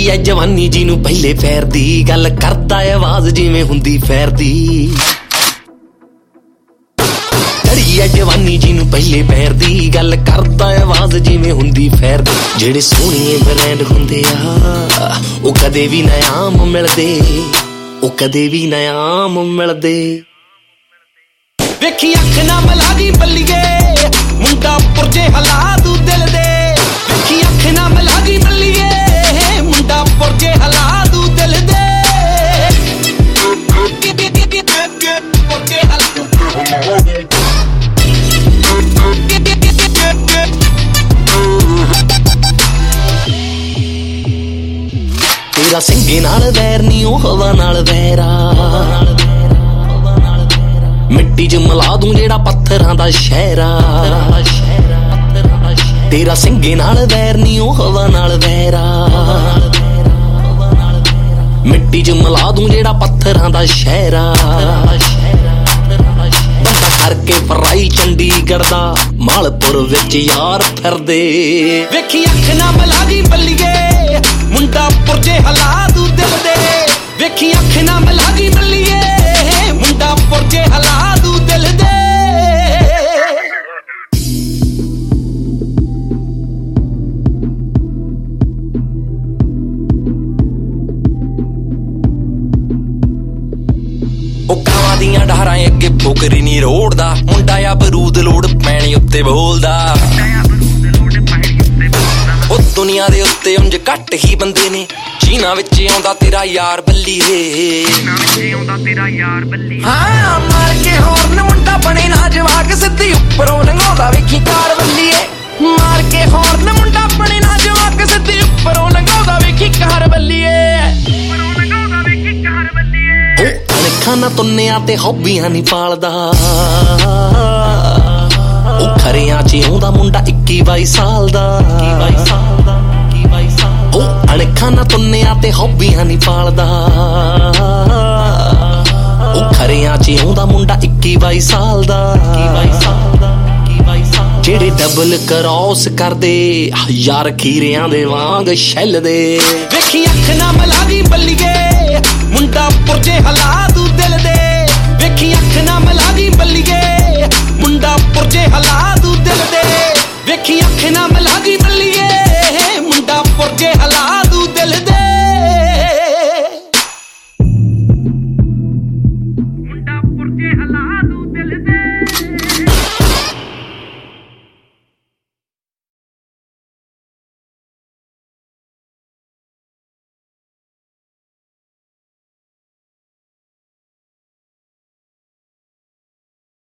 ਚੜੀ ਐ ਜਵਾਨੀ ਜੀ ਨੂੰ ਪਹਿਲੇ ਪੈਰ ਦੀ ਗੱਲ ਕਰਦਾ ਆਵਾਜ਼ ਜਿਵੇਂ ਹੁੰਦੀ ਫੈਰ ਦੀ ਚੜੀ ਐ ਜਵਾਨੀ ਜੀ ਨੂੰ ਪਹਿਲੇ ਪੈਰ ਦੀ ਗੱਲ ਕਰਦਾ ਆਵਾਜ਼ ਜਿਵੇਂ ਹੁੰਦੀ ਫੈਰ ਦੀ ਜਿਹੜੇ ਸੋਹਣੇ ਬ੍ਰਾਂਡ ਹੁੰਦੇ ਆ ਉਹ ਕਦੇ ਵੀ ਨਾ ਆਮ ਮਿਲਦੇ ਉਹ ਕਦੇ ਵੀ ਨਾ ਆਮ ਮਿਲਦੇ ਵੇਖੀ ਅੱਖ ਨਾ ਮਿਲਾ ਦੀ ਬੱਲੀਏ ਮੁੰਡਾ ਪੁਰਜੇ ਹਲਾ ਦੂ ਦਿਲ ਦੇ ਵੇਖੀ ਅੱਖ ਨਾ ਮਿਲਾ ਦੀ ਬੱਲੀਏ ਮੁੰਡਾ ਪੁਰਜੇ ਹਲਾ ਦੂ ਦਿਲ ਦੇ ਤੇਰਾ ਸਿੰਘੇ ਨਾਲ ਵੈਰ ਨੀ ਉਹ ਹਵਾ ਨਾਲ ਵੈਰਾ ਮਿੱਟੀ ਚ ਮਿਲਾ ਦੂੰ ਜਿਹੜਾ ਪੱਥਰਾਂ ਦਾ ਸ਼ਹਿਰਾ ਤੇਰਾ ਸਿੰਘੇ ਨਾਲ ਵੈਰ ਨੀ ਉਹ ਹਵਾ ਨਾਲ ਵੈਰਾ ਮਿੱਟੀ ਚ ਮਿਲਾ ਦੂੰ ਜਿਹੜਾ ਪੱਥਰਾਂ ਦਾ ਸ਼ਹਿਰਾ ਬੰਦਾ ਕਰਕੇ ਫਰਾਈ ਚੰਡੀਗੜ੍ਹ ਦਾ ਮਾਲਪੁਰ ਵਿੱਚ ਯਾਰ ਫਿਰਦੇ ਵੇਖੀ ਅੱਖ ਨਾ ਮਿਲਾ ਦੀ ਬੱਲੀਏ ਮੁੰਡਾ ਪੁਰਜੇ ਹਲਾ ਦੂ ਦਿਲ ਦੇ ਵੇਖੀ ਅੱਖ ਨਾ ਮਿਲਾ ਦੀ ਬੱਲੀਏ ਮੁੰਡਾ ਪੁਰਜੇ ਹਲਾ ਦੂ ਦਿਲ ਦੇ ਉਹ ਕਾਵਾਂ ਦੀਆਂ ਡਾਰਾਂ ਅੱਗੇ ਫੁਕਰੀ ਨੀ ਰੋੜਦਾ ਮੁੰਡਾ ਆ ਬਰੂਦ ਲੋੜ ਪੈਣੀ ਉੱਤੇ ਬੋਲਦਾ ਉਹ ਦੁਨੀਆ ਦੇ ਉੱਤੇ ਉਂਝ ਘੱਟ ਹੀ ਬੰਦੇ ਨੇ ਜਿਨ੍ਹਾਂ ਵਿੱਚ ਆਉਂਦਾ ਤੇਰਾ ਯਾਰ ਬੱਲੀਏ ਹਾਂ ਮਾਰ ਕੇ ਹੋਰਨ ਮੁੰਡਾ ਬਣੇ ਨਾ ਜਵਾਕ ਸਿੱਧੀ ਉੱਪਰੋਂ ਲੰਘਾਉਂਦਾ ਵੇਖੀ ਕਾਰ ਬੱਲੀਏ ਮਾਰ ਕੇ ਹੋਰਨ ਮੁੰਡਾ ਬਣੇ ਨਾ ਜਵਾਕ ਸਿੱਧੀ ਉੱਪਰੋਂ ਲੰਘਾਉਂਦਾ ਵੇਖੀ ਕਾਰ ਬੱਲੀਏ ਉਹ ਅਣਖਾਂ ਤੁੰਨਿਆਂ ਤੇ ਹੌਬੀਆਂ ਨੀ ਪਾਲਦਾ ਉਹ ਖਰਿਆਂ ਚ ਆਉਂਦਾ ਮੁੰਡਾ 21-22 ਸਾਲ ਦਾ ਉਹ ਅਣਖਾਂ ਤੁੰਨਿਆਂ ਤੇ ਹੌਬੀਆਂ ਨੀ ਪਾਲਦਾ ਉਹ ਖਰਿਆਂ ਚ ਆਉਂਦਾ ਮੁੰਡਾ 21-22 ਸਾਲ ਦਾ ਜਿਹੜੇ ਡਬਲ ਕਰੌਸ ਕਰਦੇ ਯਾਰ ਖੀਰਿਆਂ ਦੇ ਵਾਂਗ ਛੱਲਦੇ ਵੇਖੀ ਅੱਖ ਨਾ ਮਿਲਾ ਦੀ ਬੱਲੀਏ ਮੁੰਡਾ ਪੁਰਜੇ ਹਲਾ ਦੂ ਦਿਲ ਦੇ ਵੇਖੀ ਅੱਖ ਨਾ ਮਿਲਾ ਦੀ ਬੱਲੀਏ ਮੁੰਡਾ ਪੁਰਜੇ ਹਲਾ ਦੂ ਦਿਲ ਦੇ ਵੇਖੀ ਅੱਖ ਨਾ ਮਿਲਾ ਦੀ ਬੱਲੀਏ